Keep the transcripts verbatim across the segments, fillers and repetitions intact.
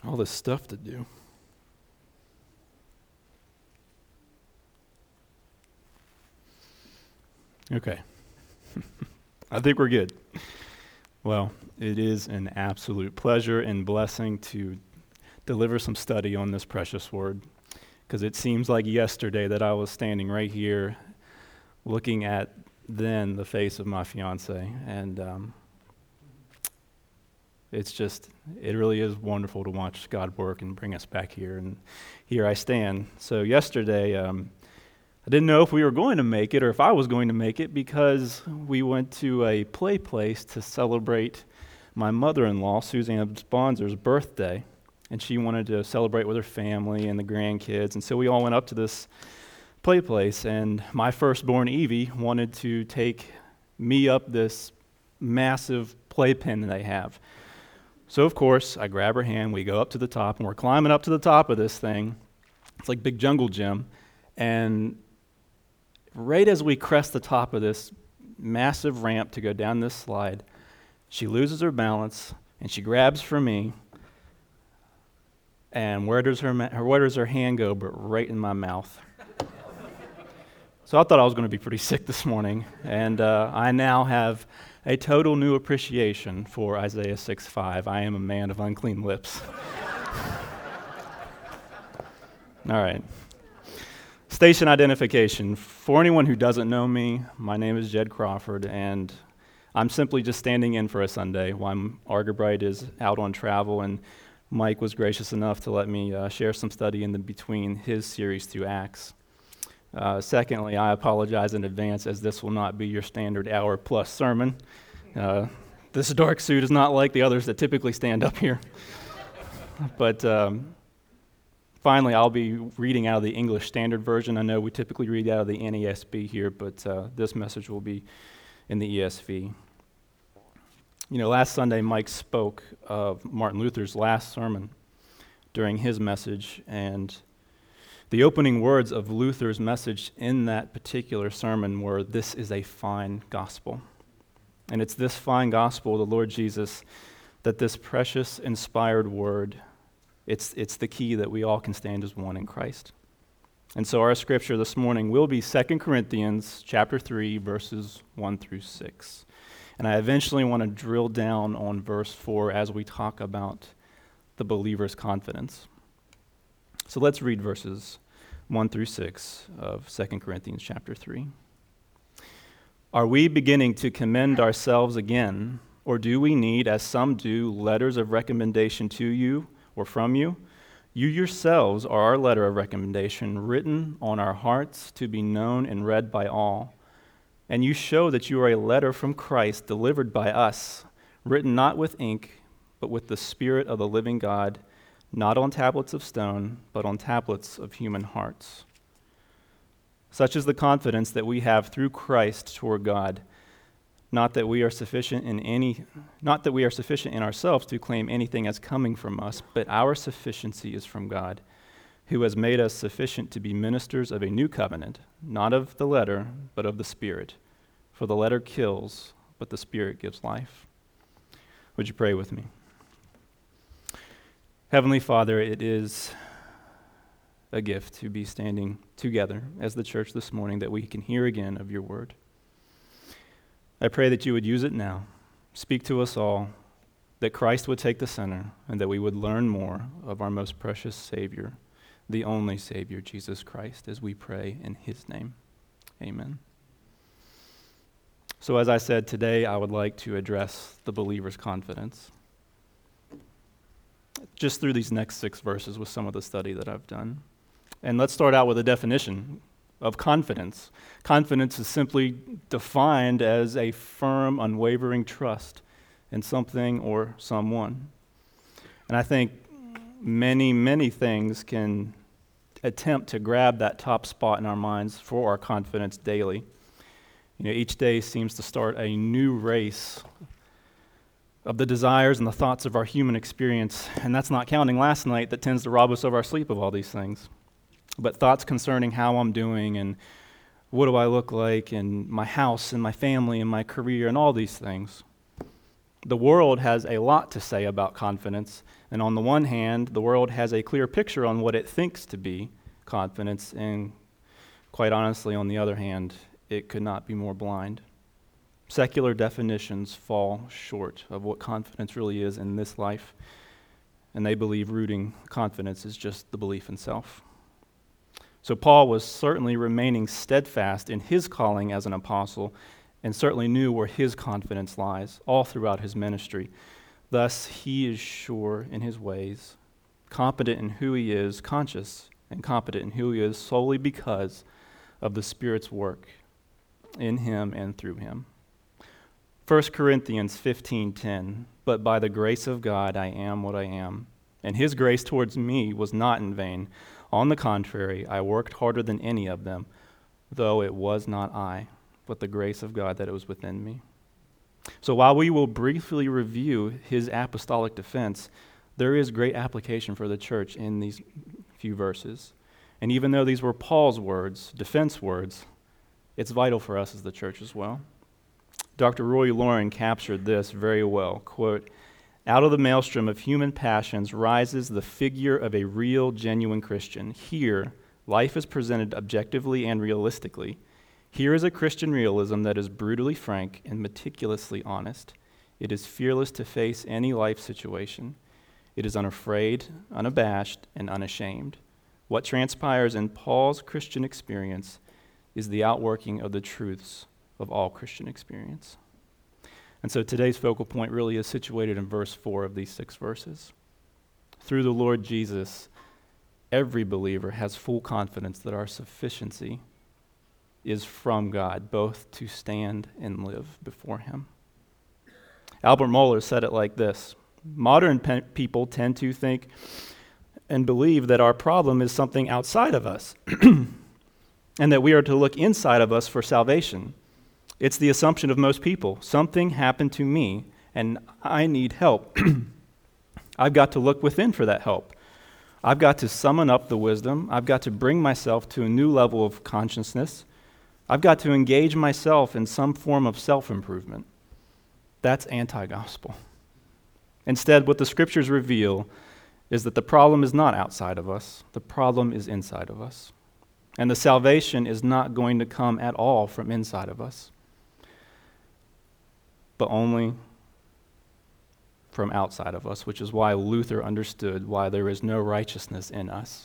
All this stuff to do. Okay. I think we're good. Well, it is an absolute pleasure and blessing to deliver some study on this precious word, because it seems like yesterday that I was standing right here looking at then the face of my fiance, and um, it's just, it really is wonderful to watch God work and bring us back here, and here I stand. So yesterday, um, I didn't know if we were going to make it or if I was going to make it, because we went to a play place to celebrate my mother-in-law, Suzanne Sponsor's birthday, and she wanted to celebrate with her family and the grandkids, and so we all went up to this play place, and my firstborn Evie wanted to take me up this massive playpen that they have. So of course, I grab her hand, we go up to the top, and we're climbing up to the top of this thing. It's like big jungle gym, and right as we crest the top of this massive ramp to go down this slide, she loses her balance, and she grabs for me, and where does her, ma- where does her hand go but right in my mouth? So I thought I was going to be pretty sick this morning, and uh, I now have a total new appreciation for Isaiah six five. I am a man of unclean lips. All right. Station identification. For anyone who doesn't know me, my name is Jed Crawford, and I'm simply just standing in for a Sunday while Argerbright is out on travel, and Mike was gracious enough to let me uh, share some study in the between his series through Acts. Uh, secondly, I apologize in advance, as this will not be your standard hour-plus sermon. Uh, this dark suit is not like the others that typically stand up here. But um, finally, I'll be reading out of the English Standard Version. I know we typically read out of the N A S B here, but uh, this message will be in the E S V. You know, last Sunday, Mike spoke of Martin Luther's last sermon during his message, and the opening words of Luther's message in that particular sermon were, "This is a fine gospel." And it's this fine gospel, the Lord Jesus, that this precious, inspired word, it's, it's the key that we all can stand as one in Christ. And so our scripture this morning will be Second Corinthians chapter three, verses one through six. And I eventually want to drill down on verse four as we talk about the believer's confidence. So let's read verses one through six of Second Corinthians chapter three. Are we beginning to commend ourselves again, or do we need, as some do, letters of recommendation to you or from you? You yourselves are our letter of recommendation, written on our hearts to be known and read by all. And you show that you are a letter from Christ, delivered by us, written not with ink, but with the Spirit of the living God, not on tablets of stone, but on tablets of human hearts. Such is the confidence that we have through Christ toward God, not that we are sufficient in any, not that we are sufficient in ourselves to claim anything as coming from us, but our sufficiency is from God, who has made us sufficient to be ministers of a new covenant, not of the letter, but of the Spirit. For the letter kills, but the Spirit gives life. Would you pray with me? Heavenly Father, it is a gift to be standing together as the church this morning, that we can hear again of your word. I pray that you would use it now. Speak to us all, that Christ would take the center, and that we would learn more of our most precious Savior, the only Savior, Jesus Christ, as we pray in his name. Amen. So as I said, today I would like to address the believer's confidence, just through these next six verses with some of the study that I've done. And let's start out with a definition of confidence. Confidence is simply defined as a firm, unwavering trust in something or someone. And I think many, many things can attempt to grab that top spot in our minds for our confidence daily. You know, each day seems to start a new race of the desires and the thoughts of our human experience, and that's not counting last night that tends to rob us of our sleep of all these things. But thoughts concerning how I'm doing and what do I look like, and my house and my family and my career and all these things. The world has a lot to say about confidence, and on the one hand, the world has a clear picture on what it thinks to be confidence, and quite honestly, on the other hand, it could not be more blind. Secular definitions fall short of what confidence really is in this life, and they believe rooting confidence is just the belief in self. So Paul was certainly remaining steadfast in his calling as an apostle, and certainly knew where his confidence lies all throughout his ministry. Thus, he is sure in his ways, competent in who he is, conscious and competent in who he is solely because of the Spirit's work in him and through him. First Corinthians fifteen ten, but by the grace of God I am what I am, and his grace towards me was not in vain. On the contrary, I worked harder than any of them, though it was not I, but the grace of God that it was within me. So while we will briefly review his apostolic defense, there is great application for the church in these few verses. And even though these were Paul's words, defense words, it's vital for us as the church as well. Doctor Roy Lauren captured this very well. Quote, "Out of the maelstrom of human passions rises the figure of a real, genuine Christian. Here, life is presented objectively and realistically. Here is a Christian realism that is brutally frank and meticulously honest. It is fearless to face any life situation. It is unafraid, unabashed, and unashamed. What transpires in Paul's Christian experience is the outworking of the truths of all Christian experience." And so today's focal point really is situated in verse four of these six verses. Through the Lord Jesus, every believer has full confidence that our sufficiency is from God, both to stand and live before him. Albert Mohler said it like this: modern pe- people tend to think and believe that our problem is something outside of us and that we are to look inside of us for salvation. It's the assumption of most people. Something happened to me and I need help. I've got to look within for that help. I've got to summon up the wisdom. I've got to bring myself to a new level of consciousness. I've got to engage myself in some form of self-improvement. That's anti-gospel. Instead, what the scriptures reveal is that the problem is not outside of us. The problem is inside of us. And the salvation is not going to come at all from inside of us, but only from outside of us, which is why Luther understood why there is no righteousness in us.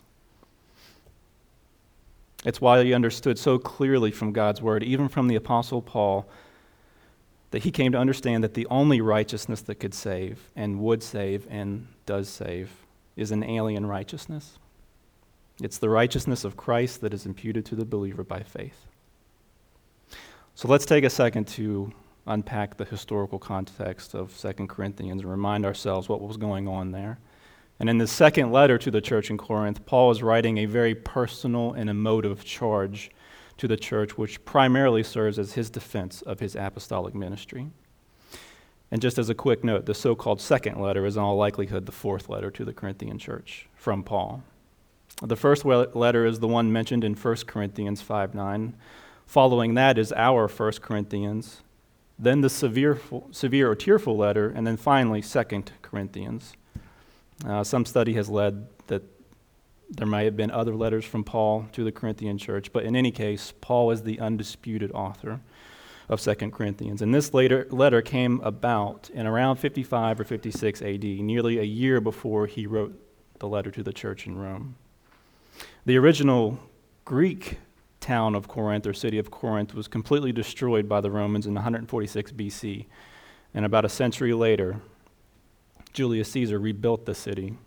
It's why he understood so clearly from God's word, even from the Apostle Paul, that he came to understand that the only righteousness that could save and would save and does save is an alien righteousness. It's the righteousness of Christ that is imputed to the believer by faith. So let's take a second to unpack the historical context of Second Corinthians and remind ourselves what was going on there. And in the second letter to the church in Corinth, Paul is writing a very personal and emotive charge to the church, which primarily serves as his defense of his apostolic ministry. And just as a quick note, the so-called second letter is in all likelihood the fourth letter to the Corinthian church from Paul. The first letter is the one mentioned in First Corinthians five nine. Following that is our First Corinthians, then the severe, severe or tearful letter, and then finally Second Corinthians. Uh, some study has led that there might have been other letters from Paul to the Corinthian church, but in any case, Paul is the undisputed author of Second Corinthians. And this later letter came about in around fifty-five or fifty-six A D, nearly a year before he wrote the letter to the church in Rome. The original Greek town of Corinth, or city of Corinth, was completely destroyed by the Romans in one forty-six B C. And about a century later, Julius Caesar rebuilt the city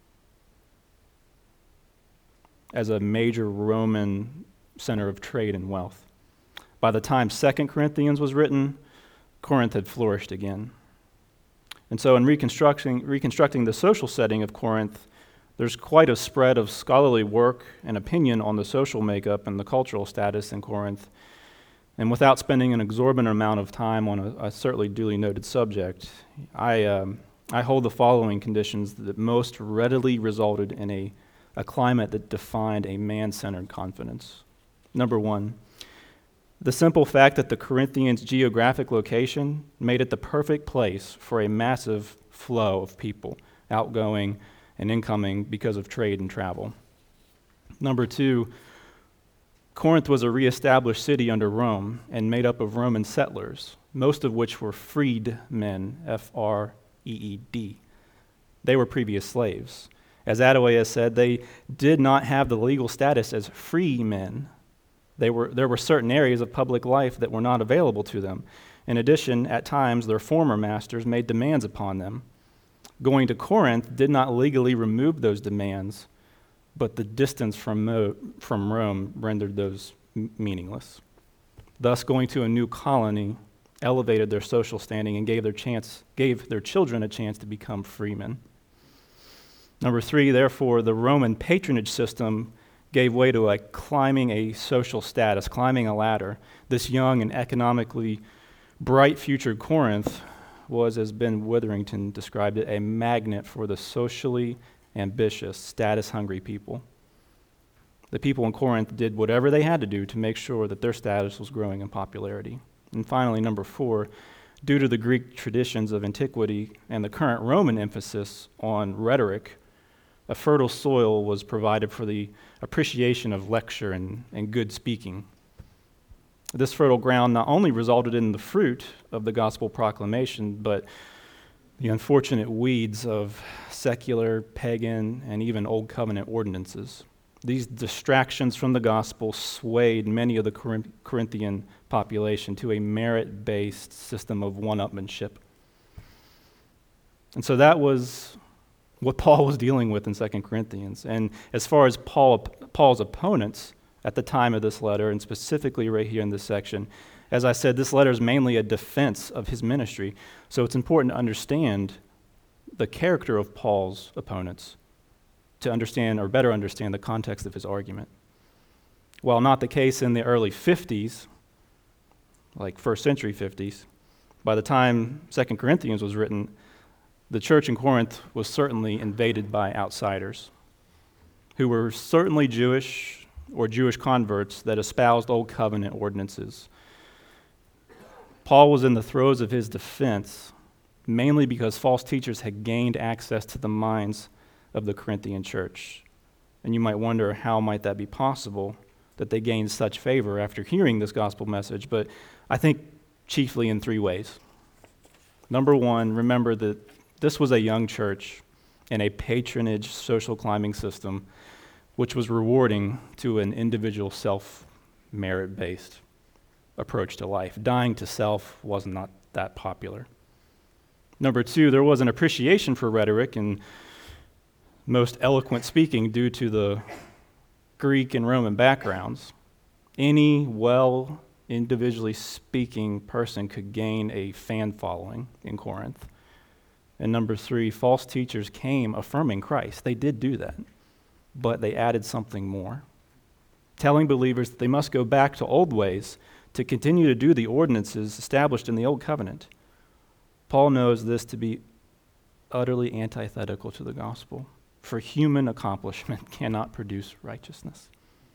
as a major Roman center of trade and wealth. By the time Second Corinthians was written, Corinth had flourished again. And so in reconstructing, reconstructing the social setting of Corinth, there's quite a spread of scholarly work and opinion on the social makeup and the cultural status in Corinth. And without spending an exorbitant amount of time on a, a certainly duly noted subject, I, um, I hold the following conditions that most readily resulted in a, a climate that defined a man-centered confidence. Number one, The simple fact that the Corinthians' geographic location made it the perfect place for a massive flow of people, outgoing and incoming because of trade and travel. Number two, Corinth was a reestablished city under Rome and made up of Roman settlers, most of which were freed men, F R E E D. They were previous slaves. As Adeoya said, they did not have the legal status as free men. They were, there were certain areas of public life that were not available to them. In addition, at times, their former masters made demands upon them. Going to Corinth did not legally remove those demands, but the distance from, Mo- from Rome rendered those m- meaningless. Thus, going to a new colony elevated their social standing and gave their chance, gave their children a chance to become freemen. Number three, therefore, the Roman patronage system gave way to a climbing a social status, climbing a ladder. This young and economically bright future Corinth was, as Ben Witherington described it, a magnet for the socially ambitious, status-hungry people. The people in Corinth did whatever they had to do to make sure that their status was growing in popularity. And finally, number four, due to the Greek traditions of antiquity and the current Roman emphasis on rhetoric, a fertile soil was provided for the appreciation of lecture and, and good speaking. This fertile ground not only resulted in the fruit of the gospel proclamation, but the unfortunate weeds of secular, pagan, and even Old Covenant ordinances. These distractions from the gospel swayed many of the Corinthian population to a merit-based system of one-upmanship. And so that was what Paul was dealing with in Second Corinthians. And as far as Paul, Paul's opponents at the time of this letter, and specifically right here in this section, as I said, this letter is mainly a defense of his ministry. So it's important to understand the character of Paul's opponents to understand or better understand the context of his argument. While not the case in the early fifties, like first century fifties, by the time Second Corinthians was written, the church in Corinth was certainly invaded by outsiders who were certainly Jewish or Jewish converts that espoused Old Covenant ordinances. Paul was in the throes of his defense, mainly because false teachers had gained access to the minds of the Corinthian church. And you might wonder, how might that be possible, that they gained such favor after hearing this gospel message? But I think chiefly in three ways. Number one, remember that this was a young church in a patronage social climbing system, which was rewarding to an individual self-merit-based approach to life. Dying to self was not that popular. Number two, there was an appreciation for rhetoric and most eloquent speaking due to the Greek and Roman backgrounds. Any well individually speaking person could gain a fan following in Corinth. And number three, false teachers came affirming Christ. They did do that, but they added something more, telling believers that they must go back to old ways to continue to do the ordinances established in the Old Covenant. Paul knows this to be utterly antithetical to the gospel, for human accomplishment cannot produce righteousness.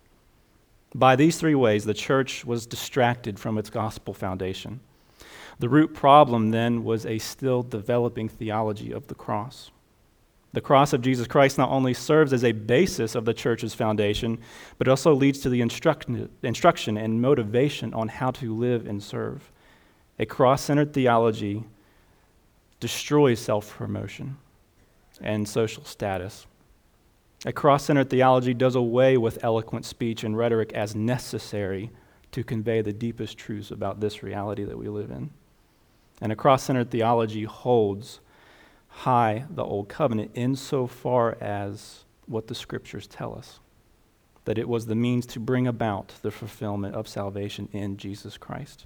By these three ways, the church was distracted from its gospel foundation. The root problem then was a still developing theology of the cross. The cross of Jesus Christ not only serves as a basis of the church's foundation, but also leads to the instruction, instruction and motivation on how to live and serve. A cross-centered theology destroys self-promotion and social status. A cross-centered theology does away with eloquent speech and rhetoric as necessary to convey the deepest truths about this reality that we live in. And a cross-centered theology holds high the Old Covenant insofar as what the Scriptures tell us, that it was the means to bring about the fulfillment of salvation in Jesus Christ.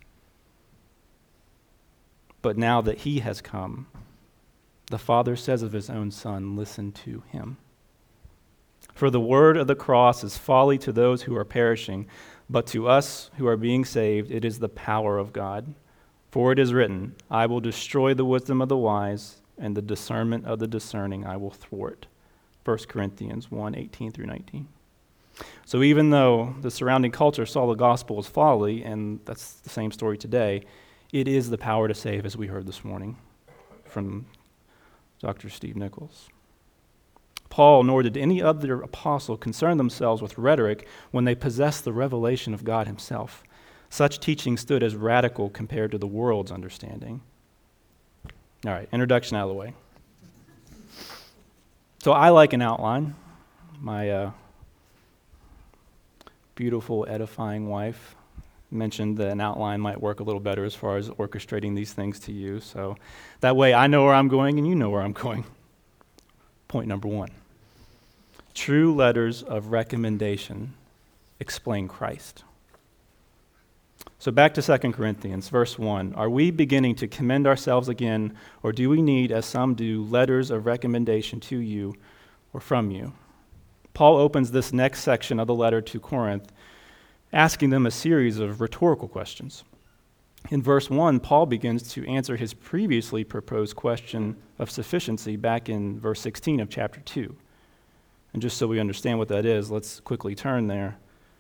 But now that he has come, the Father says of his own Son, listen to him. For the word of the cross is folly to those who are perishing, but to us who are being saved, it is the power of God. For it is written, I will destroy the wisdom of the wise, and the discernment of the discerning I will thwart. First Corinthians one, eighteen through nineteen. So even though the surrounding culture saw the gospel as folly, and that's the same story today, it is the power to save, as we heard this morning from Doctor Steve Nichols. Paul, nor did any other apostle concern themselves with rhetoric when they possessed the revelation of God himself. Such teaching stood as radical compared to the world's understanding. All right, introduction out of the way. So I like an outline. My uh, beautiful, edifying wife mentioned that an outline might work a little better as far as orchestrating these things to you. So that way I know where I'm going and you know where I'm going. Point number one. True letters of recommendation explain Christ. So back to Second Corinthians, verse one. Are we beginning to commend ourselves again, or do we need, as some do, letters of recommendation to you or from you? Paul opens this next section of the letter to Corinth, asking them a series of rhetorical questions. In verse one, Paul begins to answer his previously proposed question of sufficiency back in verse sixteen of chapter two. And just so we understand what that is, let's quickly turn there.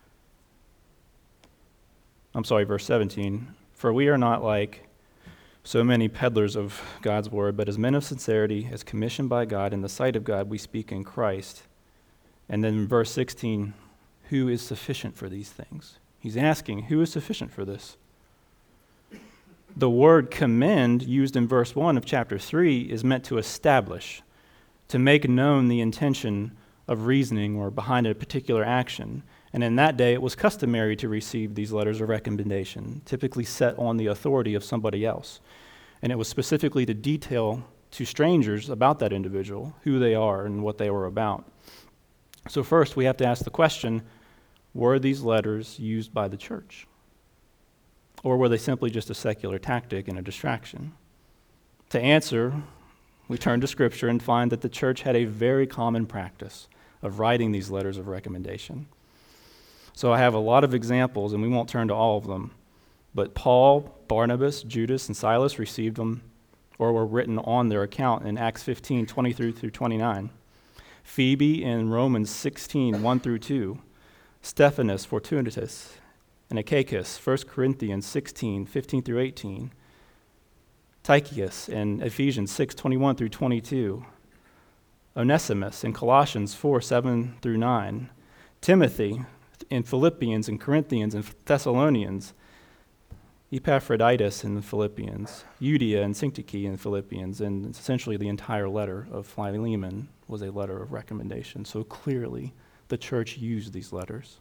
I'm sorry, verse seventeen. For we are not like so many peddlers of God's word, but as men of sincerity, as commissioned by God in the sight of God, we speak in Christ. And then in verse sixteen, who is sufficient for these things? He's asking, who is sufficient for this? The word commend, used in verse one of chapter three, is meant to establish, to make known the intention of reasoning or behind a particular action. And in that day, it was customary to receive these letters of recommendation, typically set on the authority of somebody else. And it was specifically to detail to strangers about that individual, who they are and what they were about. So first, we have to ask the question, were these letters used by the church? Or were they simply just a secular tactic and a distraction? To answer, we turn to Scripture and find that the church had a very common practice of writing these letters of recommendation. So I have a lot of examples, and we won't turn to all of them, but Paul, Barnabas, Judas, and Silas received them or were written on their account in Acts fifteen, twenty-three through twenty-nine. Phoebe in Romans sixteen, one through two. Stephanas, Fortunatus, and Achaicus, First Corinthians sixteen, fifteen through eighteen. Tychicus in Ephesians six, twenty-one through twenty-two. Onesimus in Colossians four, seven through nine. Timothy in Philippians and Corinthians and Thessalonians. Epaphroditus in the Philippians. Euodia and Syntyche in Philippians. And essentially the entire letter of Philemon was a letter of recommendation. So clearly the church used these letters.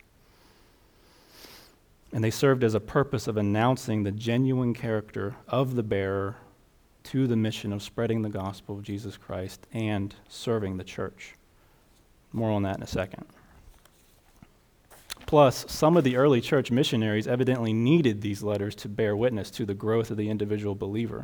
And they served as a purpose of announcing the genuine character of the bearer to the mission of spreading the gospel of Jesus Christ and serving the church. More on that in a second. Plus, some of the early church missionaries evidently needed these letters to bear witness to the growth of the individual believer.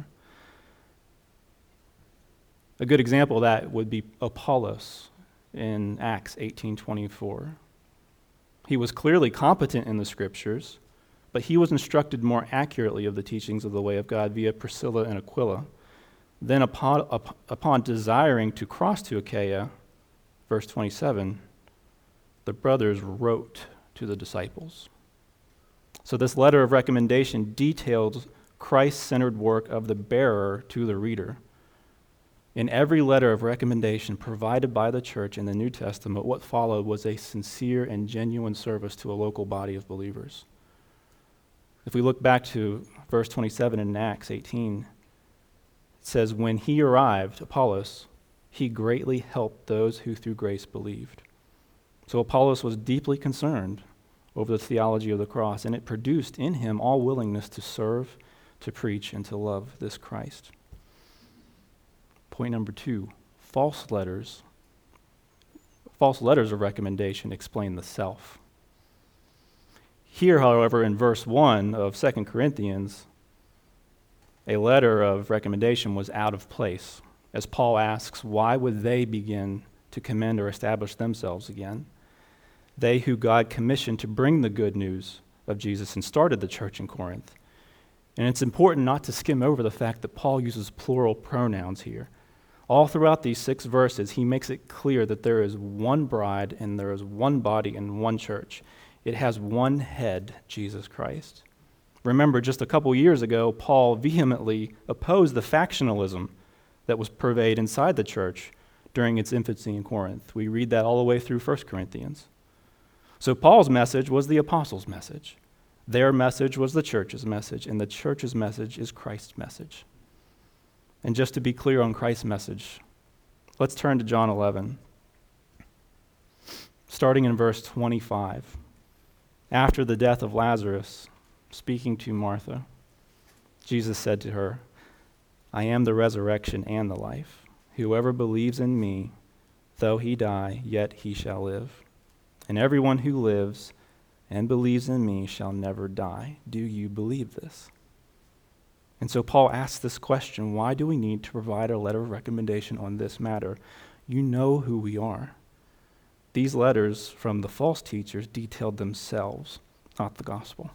A good example of that would be Apollos in Acts eighteen twenty-four. He was clearly competent in the scriptures, but he was instructed more accurately of the teachings of the way of God via Priscilla and Aquila. Then upon, up, upon desiring to cross to Achaia, verse twenty-seven, the brothers wrote to the disciples. So this letter of recommendation detailed Christ-centered work of the bearer to the reader. In every letter of recommendation provided by the church in the New Testament, what followed was a sincere and genuine service to a local body of believers. If we look back to verse twenty-seven in Acts eighteen, it says, when he arrived, Apollos, he greatly helped those who through grace believed. So Apollos was deeply concerned over the theology of the cross, and it produced in him all willingness to serve, to preach, and to love this Christ. Point number two, false letters. False letters of recommendation explain the self. Here, however, in verse one of Second Corinthians, a letter of recommendation was out of place, as Paul asks, why would they begin to commend or establish themselves again? They who God commissioned to bring the good news of Jesus and started the church in Corinth. And it's important not to skim over the fact that Paul uses plural pronouns here. All throughout these six verses, he makes it clear that there is one bride and there is one body and one church. It has one head, Jesus Christ. Remember, just a couple years ago, Paul vehemently opposed the factionalism that was pervaded inside the church during its infancy in Corinth. We read that all the way through First Corinthians. So Paul's message was the apostles' message. Their message was the church's message, and the church's message is Christ's message. And just to be clear on Christ's message, let's turn to John eleven, starting in verse twenty-five. After the death of Lazarus, speaking to Martha, Jesus said to her, I am the resurrection and the life. Whoever believes in me, though he die, yet he shall live. And everyone who lives and believes in me shall never die. Do you believe this? And so Paul asks this question, why do we need to provide a letter of recommendation on this matter? You know who we are. These letters from the false teachers detailed themselves, not the gospel.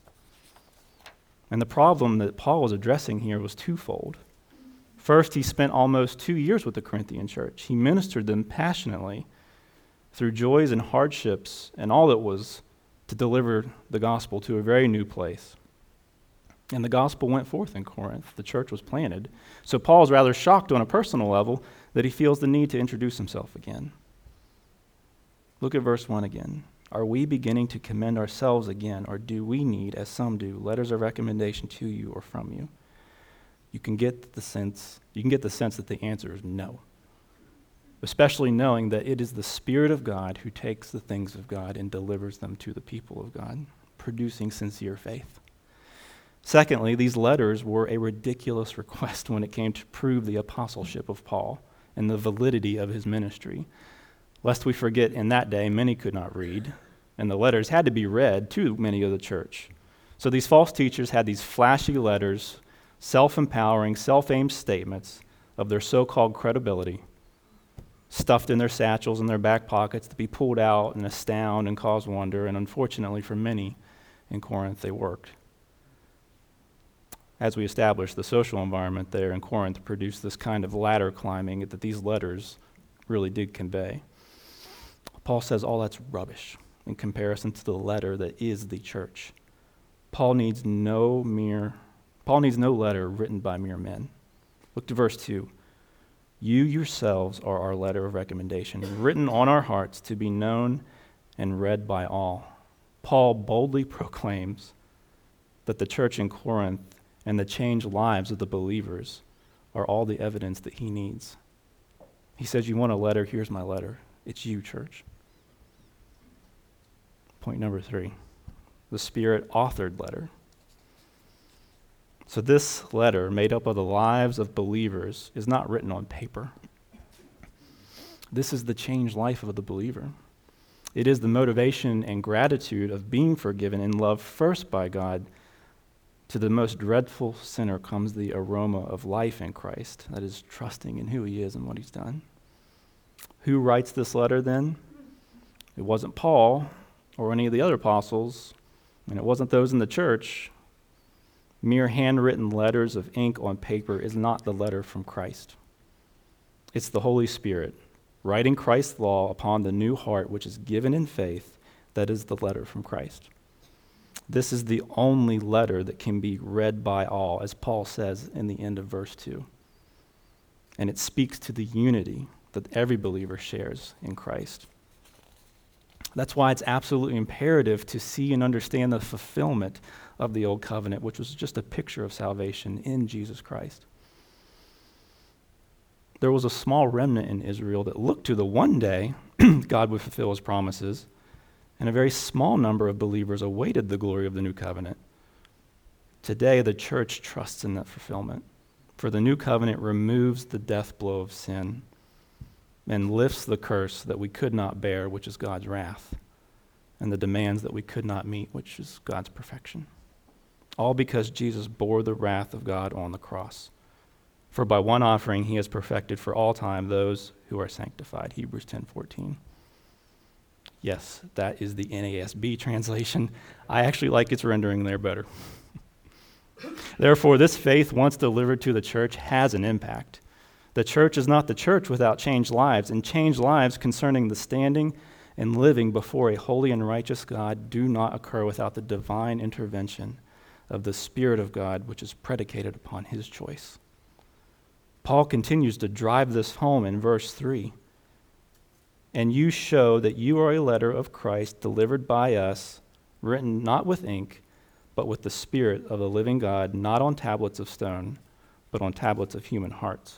And the problem that Paul was addressing here was twofold. First, he spent almost two years with the Corinthian church. He ministered them passionately through joys and hardships and all it was to deliver the gospel to a very new place. And the gospel went forth in Corinth. The church was planted. So Paul's rather shocked on a personal level that he feels the need to introduce himself again. Look at verse one again. Are we beginning to commend ourselves again, or do we need, as some do, letters of recommendation to you or from you? You can get the sense, you can get the sense that the answer is no. Especially knowing that it is the Spirit of God who takes the things of God and delivers them to the people of God, producing sincere faith. Secondly, these letters were a ridiculous request when it came to prove the apostleship of Paul and the validity of his ministry. Lest we forget, in that day, many could not read, and the letters had to be read to many of the church. So these false teachers had these flashy letters, self-empowering, self-aimed statements of their so-called credibility, stuffed in their satchels and their back pockets to be pulled out and astound and cause wonder, and unfortunately for many in Corinth, they worked. As we established, the social environment there in Corinth produced this kind of ladder climbing that these letters really did convey. Paul says all that's rubbish in comparison to the letter that is the church. Paul needs no mere, Paul needs no letter written by mere men. Look to verse two. You yourselves are our letter of recommendation, written on our hearts to be known and read by all. Paul boldly proclaims that the church in Corinth and the changed lives of the believers are all the evidence that he needs. He says, you want a letter? Here's my letter. It's you, church. Point number three, the Spirit-authored letter. So this letter, made up of the lives of believers, is not written on paper. This is the changed life of the believer. It is the motivation and gratitude of being forgiven and loved first by God. To the most dreadful sinner comes the aroma of life in Christ, that is, trusting in who he is and what he's done. Who writes this letter then? It wasn't Paul or any of the other apostles, and it wasn't those in the church. Mere handwritten letters of ink on paper is not the letter from Christ. It's the Holy Spirit writing Christ's law upon the new heart which is given in faith. That is the letter from Christ. This is the only letter that can be read by all, as Paul says in the end of verse two. And it speaks to the unity that every believer shares in Christ. That's why it's absolutely imperative to see and understand the fulfillment of the old covenant, which was just a picture of salvation in Jesus Christ. There was a small remnant in Israel that looked to the one day God would fulfill his promises, and a very small number of believers awaited the glory of the new covenant. Today, the church trusts in that fulfillment, for the new covenant removes the death blow of sin and lifts the curse that we could not bear, which is God's wrath, and the demands that we could not meet, which is God's perfection. All because Jesus bore the wrath of God on the cross. For by one offering he has perfected for all time those who are sanctified, Hebrews ten fourteen. Yes, that is the N A S B translation. I actually like its rendering there better. Therefore, this faith, once delivered to the church, has an impact. The church is not the church without changed lives, and changed lives concerning the standing and living before a holy and righteous God do not occur without the divine intervention of the Spirit of God, which is predicated upon his choice. Paul continues to drive this home in verse three. And you show that you are a letter of Christ delivered by us, written not with ink, but with the Spirit of the living God, not on tablets of stone, but on tablets of human hearts.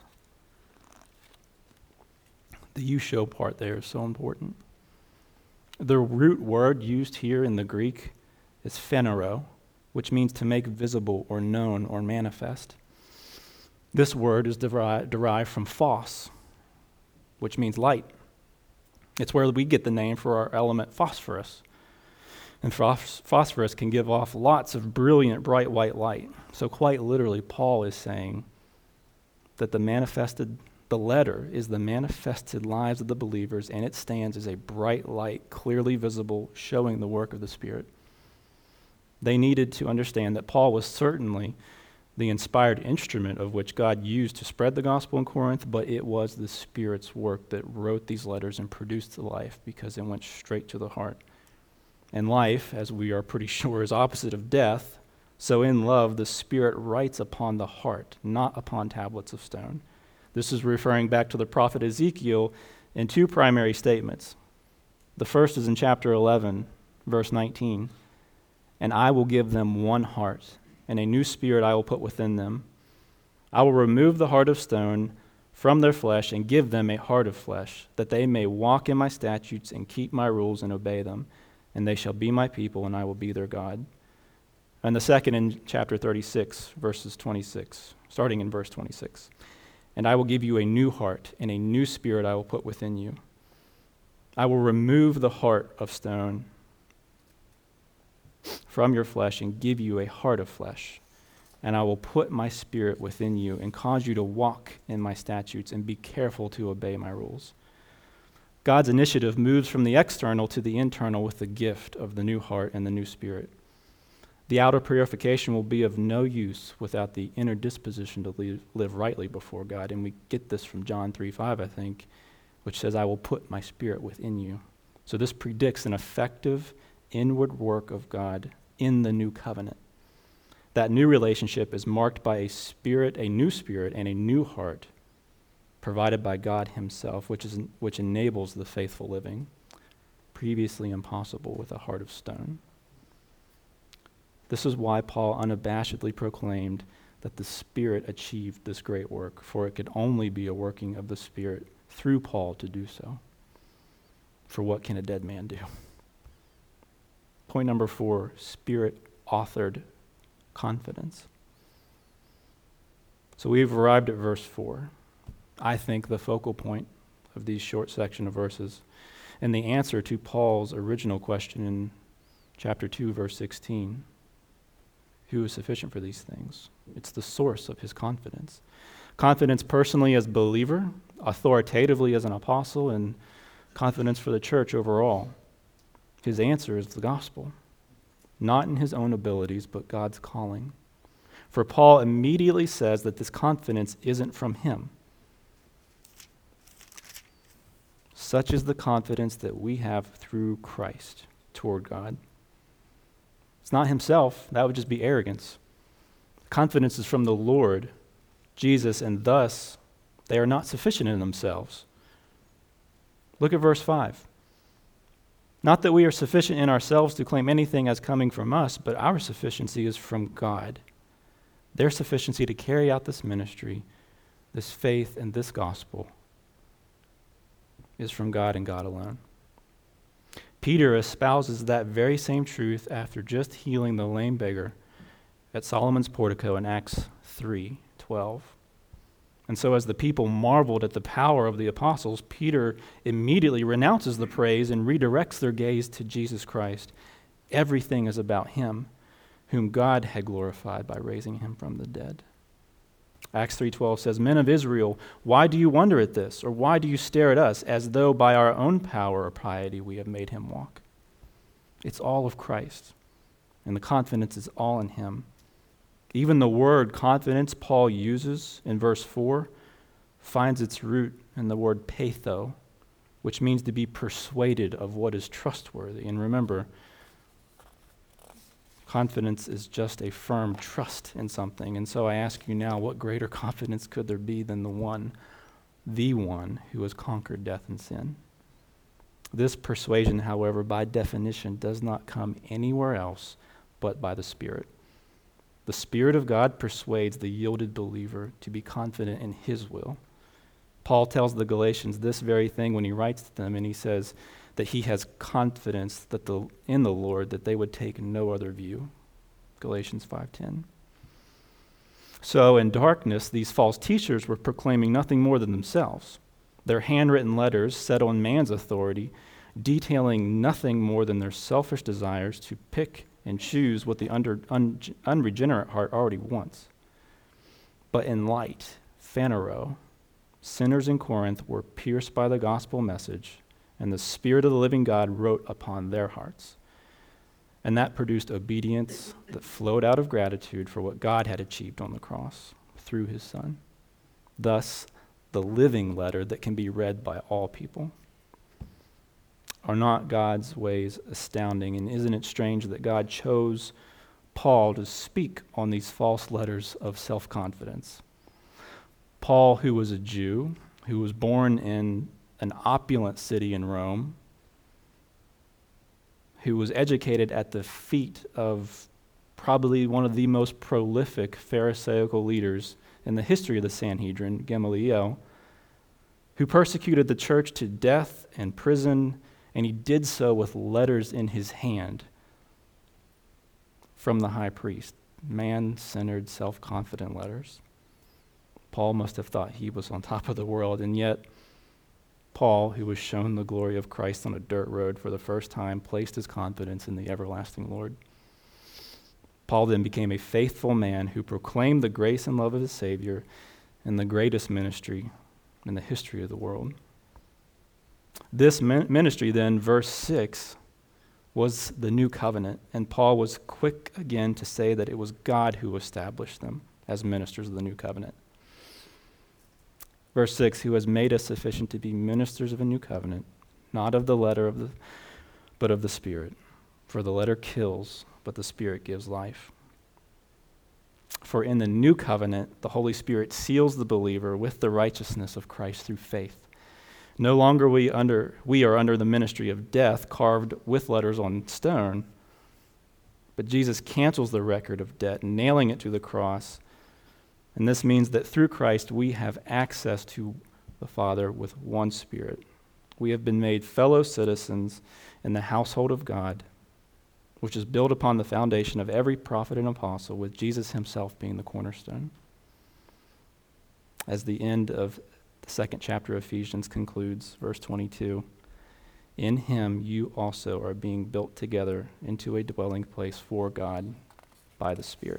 The you show part there is so important. The root word used here in the Greek is phenero, which means to make visible or known or manifest. This word is deri- derived from phos, which means light. It's where we get the name for our element phosphorus. And phos- phosphorus can give off lots of brilliant, bright white light. So quite literally, Paul is saying that the manifested, the letter is the manifested lives of the believers, and it stands as a bright light, clearly visible, showing the work of the Spirit. They needed to understand that Paul was certainly the inspired instrument of which God used to spread the gospel in Corinth, but it was the Spirit's work that wrote these letters and produced the life, because it went straight to the heart. And life, as we are pretty sure, is opposite of death. So in love, the Spirit writes upon the heart, not upon tablets of stone. This is referring back to the prophet Ezekiel in two primary statements. The first is in chapter eleven, verse nineteen. And I will give them one heart, and a new spirit I will put within them. I will remove the heart of stone from their flesh and give them a heart of flesh, that they may walk in my statutes and keep my rules and obey them. And they shall be my people, and I will be their God. And the second in chapter thirty-six, verses twenty-six, starting in verse twenty-six. And I will give you a new heart, and a new spirit I will put within you. I will remove the heart of stone from your flesh and give you a heart of flesh. And I will put my spirit within you and cause you to walk in my statutes and be careful to obey my rules. God's initiative moves from the external to the internal with the gift of the new heart and the new spirit. The outer purification will be of no use without the inner disposition to live, live rightly before God. And we get this from John three five, I think, which says, I will put my spirit within you. So this predicts an effective inward work of God in the new covenant. That new relationship is marked by a spirit, a new spirit, and a new heart provided by God himself, which is which enables the faithful living, previously impossible with a heart of stone. This is why Paul unabashedly proclaimed that the Spirit achieved this great work, for it could only be a working of the Spirit through Paul to do so. For what can a dead man do? Point number four, Spirit-authored confidence. So we've arrived at verse four. I think the focal point of these short section of verses, and the answer to Paul's original question in chapter two, verse sixteen. Who is sufficient for these things? It's the source of his confidence. Confidence personally as a believer, authoritatively as an apostle, and confidence for the church overall. His answer is the gospel, not in his own abilities, but God's calling. For Paul immediately says that this confidence isn't from him. Such is the confidence that we have through Christ toward God. It's not himself. That would just be arrogance. Confidence is from the Lord, Jesus, and thus they are not sufficient in themselves. Look at verse five. Not that we are sufficient in ourselves to claim anything as coming from us, but our sufficiency is from God. Their sufficiency to carry out this ministry, this faith, and this gospel is from God and God alone. Peter espouses that very same truth after just healing the lame beggar at Solomon's portico in Acts three twelve. And so as the people marveled at the power of the apostles, Peter immediately renounces the praise and redirects their gaze to Jesus Christ. Everything is about him, whom God had glorified by raising him from the dead. Acts three twelve says, Men of Israel, why do you wonder at this? Or why do you stare at us as though by our own power or piety we have made him walk? It's all of Christ, and the confidence is all in him. Even the word confidence Paul uses in verse four finds its root in the word peitho, which means to be persuaded of what is trustworthy. And remember, confidence is just a firm trust in something. And so I ask you now, what greater confidence could there be than the one, the one who has conquered death and sin? This persuasion, however, by definition, does not come anywhere else but by the Spirit. The Spirit of God persuades the yielded believer to be confident in his will. Paul tells the Galatians this very thing when he writes to them, and he says that he has confidence that the, in the Lord that they would take no other view. Galatians five ten. So in darkness, these false teachers were proclaiming nothing more than themselves. Their handwritten letters set on man's authority, detailing nothing more than their selfish desires to pick and choose what the under, un, unregenerate heart already wants. But in light, phaneroo, sinners in Corinth were pierced by the gospel message, and the Spirit of the living God wrote upon their hearts. And that produced obedience that flowed out of gratitude for what God had achieved on the cross through his Son. Thus, the living letter that can be read by all people. Are not God's ways astounding? And isn't it strange that God chose Paul to speak on these false letters of self-confidence? Paul, who was a Jew, who was born in an opulent city in Rome, who was educated at the feet of probably one of the most prolific Pharisaical leaders in the history of the Sanhedrin, Gamaliel, who persecuted the church to death and prison, and he did so with letters in his hand from the high priest, man-centered, self-confident letters. Paul must have thought he was on top of the world, and yet Paul, who was shown the glory of Christ on a dirt road for the first time, placed his confidence in the everlasting Lord. Paul then became a faithful man who proclaimed the grace and love of his Savior in the greatest ministry in the history of the world. This ministry then, verse six, was the new covenant, and Paul was quick again to say that it was God who established them as ministers of the new covenant. Verse six, who has made us sufficient to be ministers of a new covenant, not of the letter of the, but of the Spirit. For the letter kills, but the Spirit gives life. For in the new covenant, the Holy Spirit seals the believer with the righteousness of Christ through faith. No longer we under we are under the ministry of death, carved with letters on stone, but Jesus cancels the record of debt, nailing it to the cross. And this means that through Christ we have access to the Father with one Spirit. We have been made fellow citizens in the household of God, which is built upon the foundation of every prophet and apostle, with Jesus himself being the cornerstone. As the end of the second chapter of Ephesians concludes, verse twenty-two, in him you also are being built together into a dwelling place for God by the Spirit.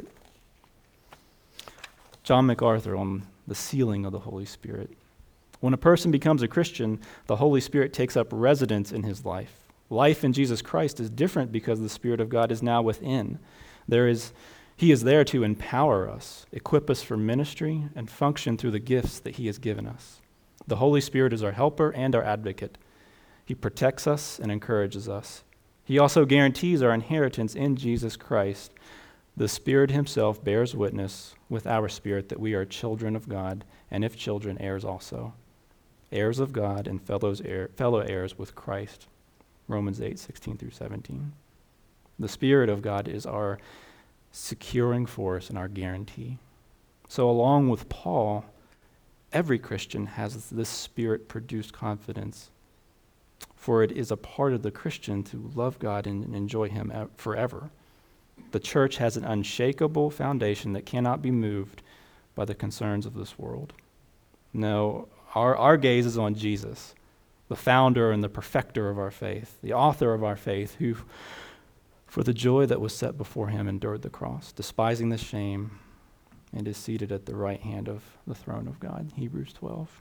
John MacArthur on the sealing of the Holy Spirit. When a person becomes a Christian, the Holy Spirit takes up residence in his life. Life in Jesus Christ is different because the Spirit of God is now within. There is, he is there to empower us, equip us for ministry, and function through the gifts that he has given us. The Holy Spirit is our helper and our advocate. He protects us and encourages us. He also guarantees our inheritance in Jesus Christ. The Spirit himself bears witness with our spirit that we are children of God, and if children, heirs also. Heirs of God and fellows heir, fellow heirs with Christ. Romans eight, sixteen through seventeen. The Spirit of God is our securing force and our guarantee. So along with Paul, every Christian has this Spirit-produced confidence, for it is a part of the Christian to love God and enjoy him forever. The church has an unshakable foundation that cannot be moved by the concerns of this world. No, our, our gaze is on Jesus, the founder and the perfecter of our faith, the author of our faith, who, for the joy that was set before him, endured the cross, despising the shame, and is seated at the right hand of the throne of God, Hebrews twelve.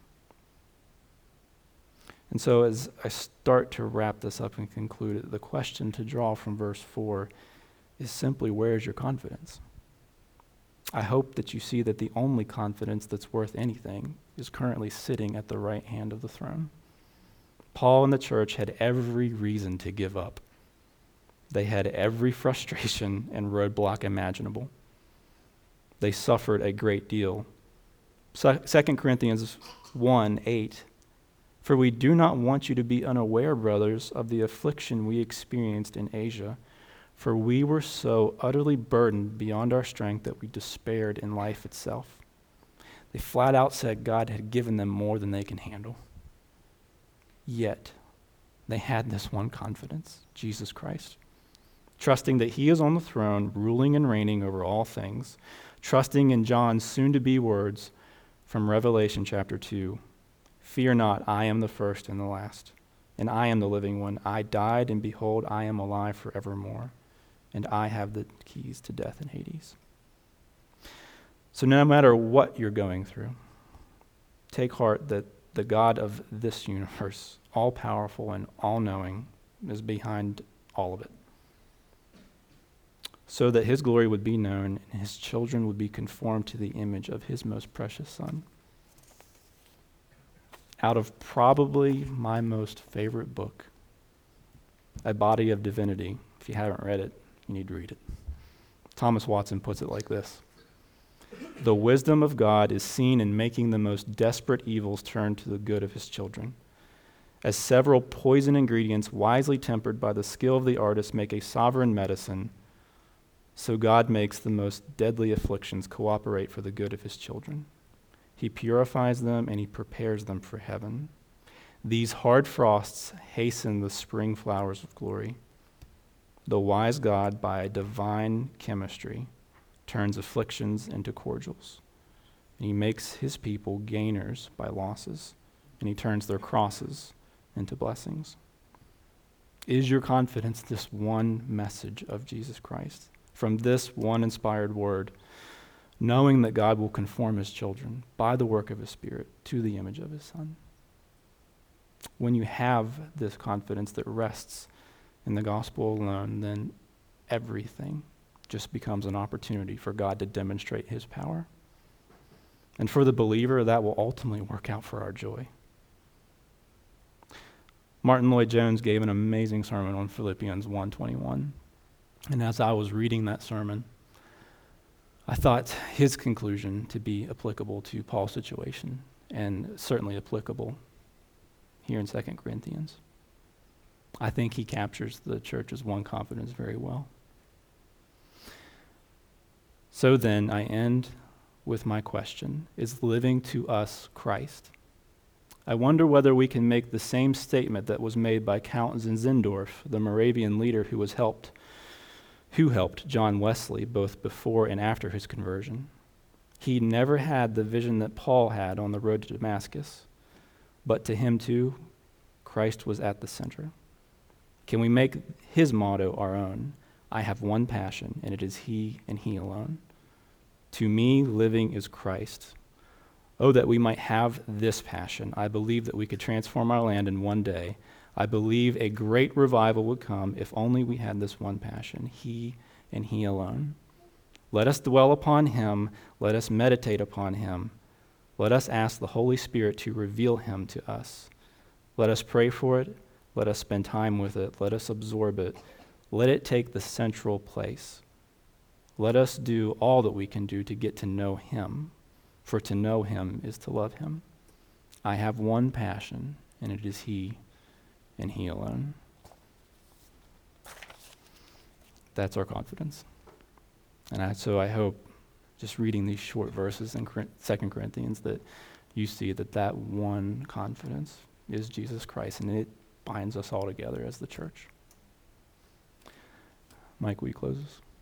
And so as I start to wrap this up and conclude it, the question to draw from verse four is simply, where is your confidence? I hope that you see that the only confidence that's worth anything is currently sitting at the right hand of the throne. Paul and the church had every reason to give up. They had every frustration and roadblock imaginable. They suffered a great deal. Second Corinthians one eight, for we do not want you to be unaware, brothers, of the affliction we experienced in Asia, for we were so utterly burdened beyond our strength that we despaired in life itself. They flat out said God had given them more than they can handle. Yet, they had this one confidence, Jesus Christ. Trusting that he is on the throne, ruling and reigning over all things. Trusting in John's soon-to-be words from Revelation chapter two. Fear not, I am the first and the last, and I am the living one. I died, and behold, I am alive forevermore, and I have the keys to death and Hades. So no matter what you're going through, take heart that the God of this universe, all-powerful and all-knowing, is behind all of it, so that his glory would be known and his children would be conformed to the image of his most precious Son. Out of probably my most favorite book, A Body of Divinity. If you haven't read it, you need to read it. Thomas Watson puts it like this: the wisdom of God is seen in making the most desperate evils turn to the good of his children. As several poison ingredients wisely tempered by the skill of the artist make a sovereign medicine, so God makes the most deadly afflictions cooperate for the good of his children. He purifies them and he prepares them for heaven. These hard frosts hasten the spring flowers of glory. The wise God, by divine chemistry, turns afflictions into cordials. And he makes his people gainers by losses, and he turns their crosses into blessings. Is your confidence this one message of Jesus Christ? From this one inspired word, knowing that God will conform his children by the work of his Spirit to the image of his Son. When you have this confidence that rests in the gospel alone, then everything just becomes an opportunity for God to demonstrate his power. And for the believer, that will ultimately work out for our joy. Martin Lloyd-Jones gave an amazing sermon on Philippians one twenty-one. And as I was reading that sermon, I thought his conclusion to be applicable to Paul's situation, and certainly applicable here in Second Corinthians. I think he captures the church's one confidence very well. So then, I end with my question: is living to us Christ? I wonder whether we can make the same statement that was made by Count Zinzendorf, the Moravian leader who was helped who helped John Wesley both before and after his conversion. He never had the vision that Paul had on the road to Damascus, but to him too, Christ was at the center. Can we make his motto our own? I have one passion, and it is he and he alone. To me, living is Christ. Oh, that we might have this passion. I believe that we could transform our land in one day. I believe a great revival would come if only we had this one passion, he and he alone. Let us dwell upon him. Let us meditate upon him. Let us ask the Holy Spirit to reveal him to us. Let us pray for it. Let us spend time with it. Let us absorb it. Let it take the central place. Let us do all that we can do to get to know him, for to know him is to love him. I have one passion, and it is he and he alone. That's our confidence. And I, so I hope, just reading these short verses in Second Corinthians, that you see that that one confidence is Jesus Christ, and it binds us all together as the church. Mike, will you close us?